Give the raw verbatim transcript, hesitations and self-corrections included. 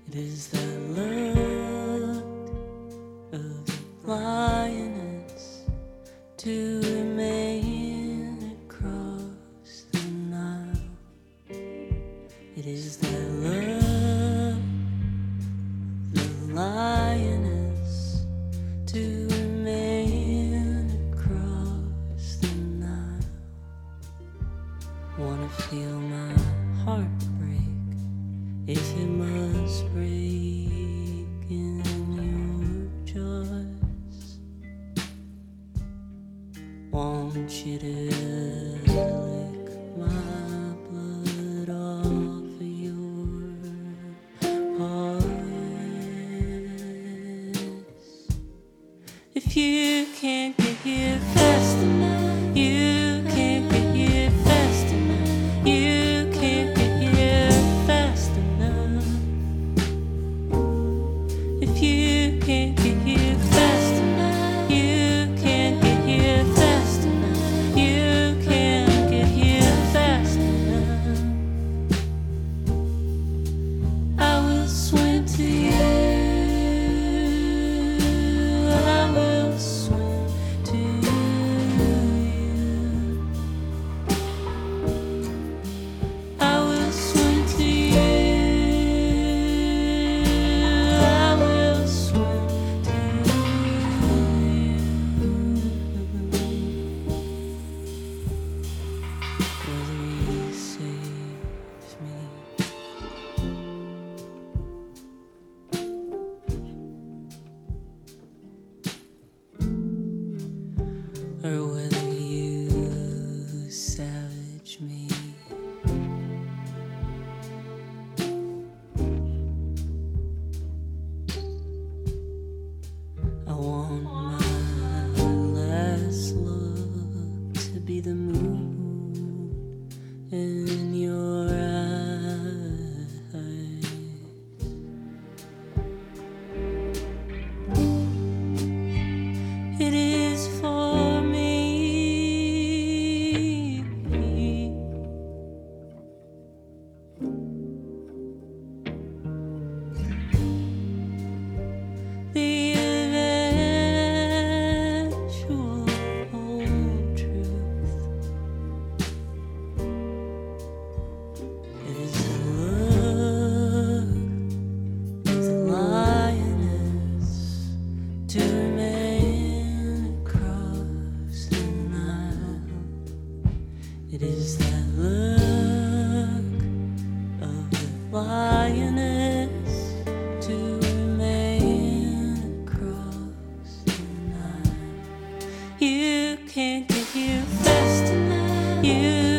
It is the look of the lioness to remain across the Nile. It is the look of the lioness to remain across the Nile. Wanna feel my heart break if it must break in your jaws. Want you to lick my blood off of your paws. If you can't get here fast enough, you can't get here fast enough, you can't get here fast enough. If you can't get here fast enough, you can't get here fast enough, you can't get here fast enough. I will swim to you, I will swim to you. I will swim to you, I will swim to you. Whether you save me or whether you savage me, I want my last look to be the moon in your eyes. It is for me. The eventual truth. It is the look of the lioness to remain across the Nile. It is that look of the lioness to remain across the Nile. You can't get here fast enough. You